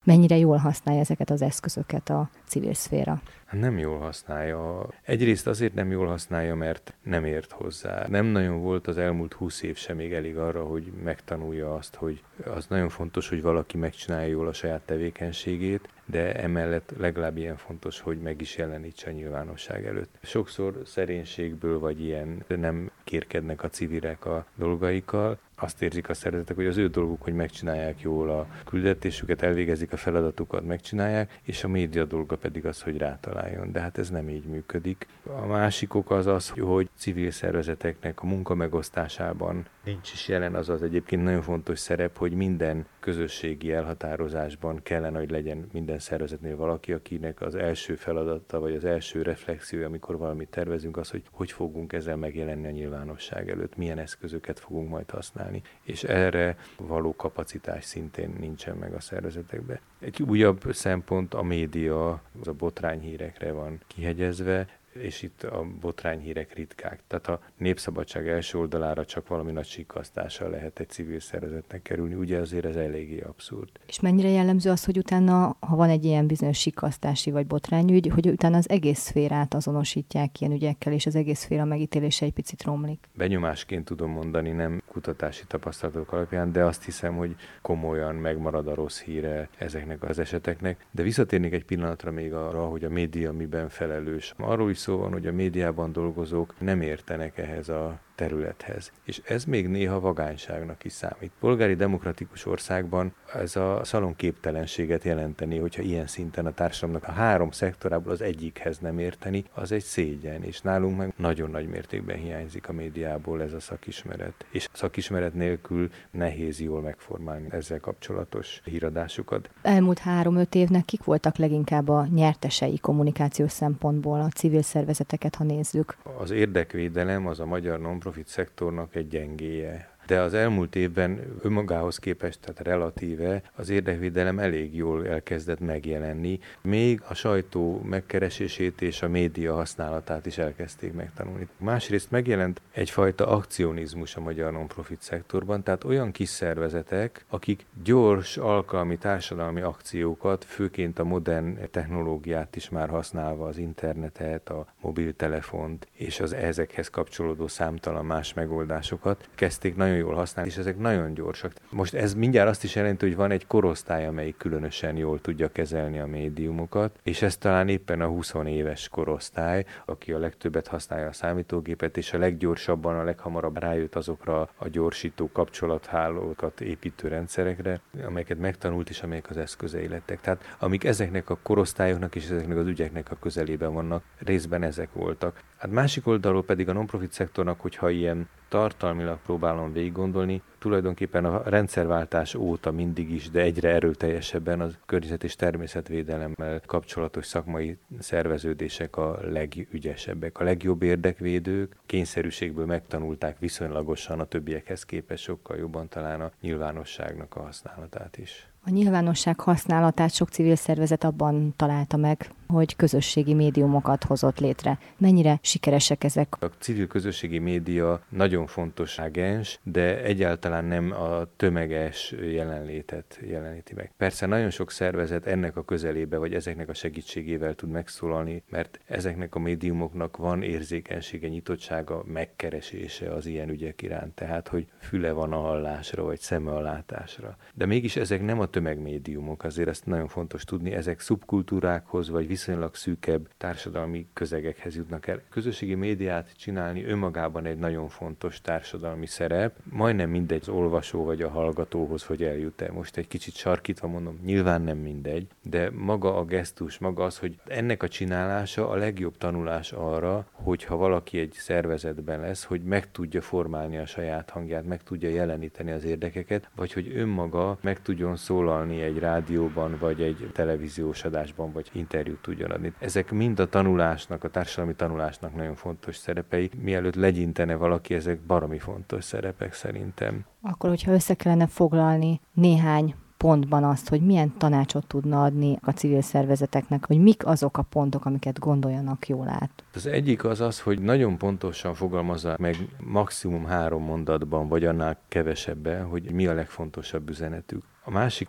Mennyire jól használja ezeket az eszközöket a civil szféra? Nem jól használja. Egyrészt azért nem jól használja, mert nem ért hozzá. Nem nagyon volt az elmúlt 20 év sem még elég arra, hogy megtanulja azt, hogy az nagyon fontos, hogy valaki megcsinálja jól a saját tevékenységét, de emellett legalább ilyen fontos, hogy meg is jelenítse a nyilvánosság előtt. Sokszor szerénységből vagy ilyen nem kérkednek a civilek a dolgaikkal. Azt érzik a szervezetek, hogy az ő dolguk, hogy megcsinálják jól a küldetésüket, elvégezik a feladatukat, megcsinálják, és a média dolga pedig az, hogy rátaláljon. De hát ez nem így működik. A másik ok az, hogy civil szervezeteknek a munkamegosztásában nincs is jelen az egyébként nagyon fontos szerep, hogy minden közösségi elhatározásban kellene, hogy legyen minden szervezetnél valaki, akinek az első feladata, vagy az első reflexiója, amikor valamit tervezünk, az, hogy fogunk ezzel megjelenni a nyilvánosság előtt, milyen eszközöket fogunk majd használni. És erre való kapacitás szintén nincsen meg a szervezetekben. Egy újabb szempont a média, az a botrányhírekre van kihegyezve, és itt a botrányhírek ritkák. Tehát a Népszabadság első oldalára csak valami nagy sikkasztással lehet egy civil szervezetnek kerülni, ugye azért ez eléggé abszurd. És mennyire jellemző az, hogy utána, ha van egy ilyen bizonyos sikkasztási vagy botrányügy, hogy utána az egész szférát azonosítják ilyen ügyekkel, és az egész szféra megítélése egy picit romlik? Benyomásként tudom mondani, nem kutatási tapasztalatok alapján, de azt hiszem, hogy komolyan megmarad a rossz híre ezeknek az eseteknek. De visszatérnék egy pillanatra még arra, hogy a média miben felelős. Arról is szó van, hogy a médiában dolgozók nem értenek ehhez a területhez. És ez még néha vagányságnak is számít. Polgári demokratikus országban ez a szalonképtelenséget jelenteni, hogyha ilyen szinten a társadalomnak a 3 szektorából az egyikhez nem érteni, az egy szégyen, és nálunk meg nagyon nagy mértékben hiányzik a médiából ez a szakismeret. És szakismeret nélkül nehéz jól megformálni ezzel kapcsolatos híradásukat. Elmúlt 3-5 évnek kik voltak leginkább a nyertesei kommunikációs szempontból, a civil szervezeteket, ha nézzük? Az érdekvédelem az a magyar non-profit szektornak egy gyengéje. De az elmúlt évben önmagához képest, tehát relatíve az érdekvédelem elég jól elkezdett megjelenni. Még a sajtó megkeresését és a média használatát is elkezdték megtanulni. Másrészt megjelent egyfajta akcionizmus a magyar non-profit szektorban, tehát olyan kis szervezetek, akik gyors alkalmi társadalmi akciókat, főként a modern technológiát is már használva, az internetet, a mobiltelefont és az ezekhez kapcsolódó számtalan más megoldásokat kezdték nagyon jól használni, és ezek nagyon gyorsak. Most ez mindjárt azt is jelenti, hogy van egy korosztály, amelyik különösen jól tudja kezelni a médiumokat, és ez talán éppen a 20 éves korosztály, aki a legtöbbet használja a számítógépet, és a leggyorsabban, a leghamarabb rájött azokra a gyorsító kapcsolathálókat építő rendszerekre, amelyeket megtanult, és amelyek az eszközei lettek. Tehát amik ezeknek a korosztályoknak és ezeknek az ügyeknek a közelében vannak, részben ezek voltak. Hát másik oldalról pedig a non-profit szektornak, hogyha ilyen tartalmilag próbálom végiggondolni, tulajdonképpen a rendszerváltás óta mindig is, de egyre erőteljesebben az környezet- és természetvédelemmel kapcsolatos szakmai szerveződések a legügyesebbek. A legjobb érdekvédők kényszerűségből megtanulták viszonylagosan a többiekhez képest sokkal jobban talán a nyilvánosságnak a használatát is. A nyilvánosság használatát sok civil szervezet abban találta meg, hogy közösségi médiumokat hozott létre. Mennyire sikeresek ezek? A civil közösségi média nagyon fontos ágens, de egyáltalán nem a tömeges jelenlétet jeleníti meg. Persze nagyon sok szervezet ennek a közelébe, vagy ezeknek a segítségével tud megszólalni, mert ezeknek a médiumoknak van érzékenysége, nyitottsága, megkeresése az ilyen ügyek iránt, tehát hogy füle van a hallásra, vagy szeme a látásra. De mégis ezek nem a tömegmédiumok, azért ezt nagyon fontos tudni, ezek szubkultúrákhoz, vagy viszonylag szűkebb társadalmi közegekhez jutnak el. Közösségi médiát csinálni önmagában egy nagyon fontos társadalmi szerep. Majdnem mindegy az olvasó vagy a hallgatóhoz, hogy eljut-e. Most egy kicsit sarkítva mondom, nyilván nem mindegy, de maga a gesztus, maga az, hogy ennek a csinálása a legjobb tanulás arra, hogyha valaki egy szervezetben lesz, hogy meg tudja formálni a saját hangját, meg tudja jeleníteni az érdekeket, vagy hogy önmaga meg tudjon szólalni egy rádióban, vagy egy televíziós adásban, vagy interjút tudjon adni. Ezek mind a tanulásnak, a társadalmi tanulásnak nagyon fontos szerepei. Mielőtt legyintene valaki, ezek baromi fontos szerepek szerintem. Akkor, hogyha össze kellene foglalni néhány pontban azt, hogy milyen tanácsot tudna adni a civil szervezeteknek, hogy mik azok a pontok, amiket gondoljanak jól át. Az egyik az, hogy nagyon pontosan fogalmazzák meg maximum 3 mondatban, vagy annál kevesebben, hogy mi a legfontosabb üzenetük. A másik, hogy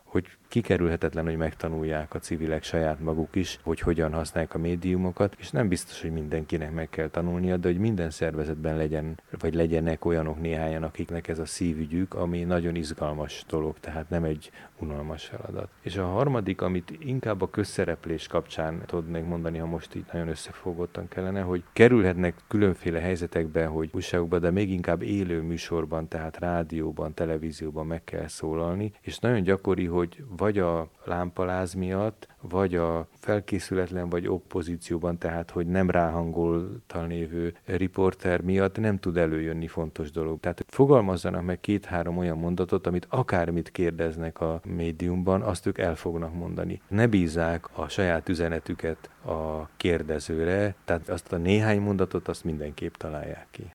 kikerülhetetlen, hogy megtanulják a civilek saját maguk is, hogy hogyan használják a médiumokat, és nem biztos, hogy mindenkinek meg kell tanulnia, de hogy minden szervezetben legyenek olyanok néhányan, akiknek ez a szívügyük, ami nagyon izgalmas dolog, tehát nem egy unalmas feladat. És a harmadik, amit inkább a közszereplés kapcsán tudnék mondani, ha most így nagyon összefogottan kellene, hogy kerülhetnek különféle helyzetekben, hogy újságokban, de még inkább élő műsorban, tehát rádióban, televízióban meg kell szólalni, és nagyon gyakori, hogy vagy a lámpaláz miatt, vagy a felkészületlen vagy oppozícióban, tehát hogy nem ráhangoltan lévő riporter miatt nem tud előjönni fontos dolog. Tehát fogalmazzanak meg 2-3 olyan mondatot, amit akármit kérdeznek a médiumban, azt ők el fognak mondani. Ne bízzák a saját üzenetüket a kérdezőre, tehát azt a néhány mondatot azt mindenképp találják ki.